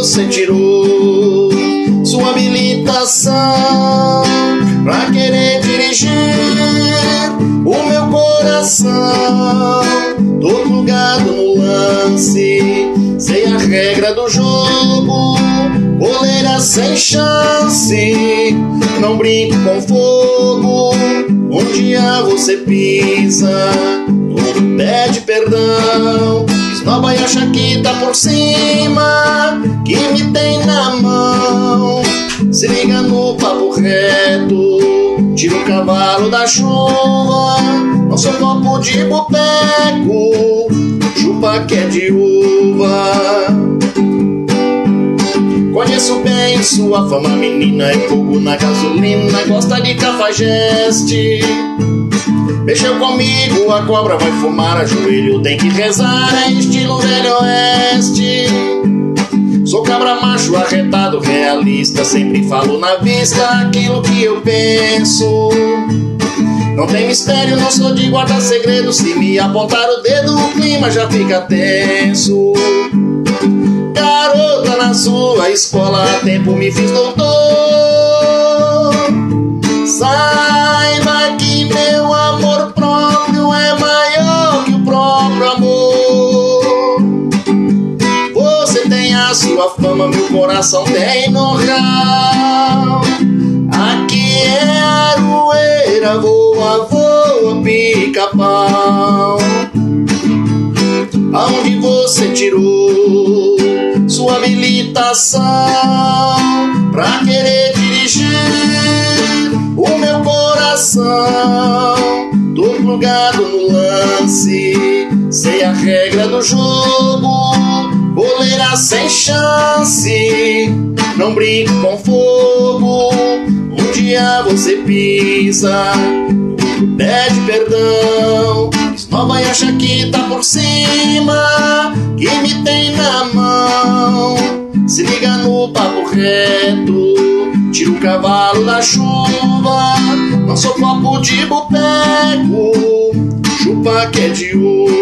você tirou sua habilitação pra querer dirigir o meu coração? Tô plugado no lance, sei a regra do jogo, goleira sem chance, não brinco com fogo. Um dia você pisa, tudo pede perdão, esnoba e acha que tá por cima, que me tem na mão. Se liga no papo reto, tira o cavalo da chuva, não sou copo de boteco, chupa que é de uva. Conheço bem sua fama, menina, é fogo na gasolina, gosta de cafajeste. Mexeu comigo, a cobra vai fumar, ajoelho tem que rezar, é estilo velho oeste. Sou cabra macho, arretado, realista, sempre falo na vista aquilo que eu penso. Não tem mistério, não sou de guardar segredo, se me apontar o dedo o clima já fica tenso. Garota, na sua escola há tempo me fiz doutor. Saiba que meu amor próprio é maior que o próprio amor. Você tem a sua fama, meu coração tem know-how. Aqui é Aroeira, voa, voa, pica-pau. Aonde você tirou sua habilitação pra querer dirigir o meu coração? Tô plugado no lance, sei a regra do jogo, goleira sem chance, não brinco com fogo. Um dia você pisa, pede perdão, esnova e acha que tá por cima, que me tem na mão. Se liga no papo reto, tira o cavalo da chuva, não sou copo de boteco, chupa que é de uva.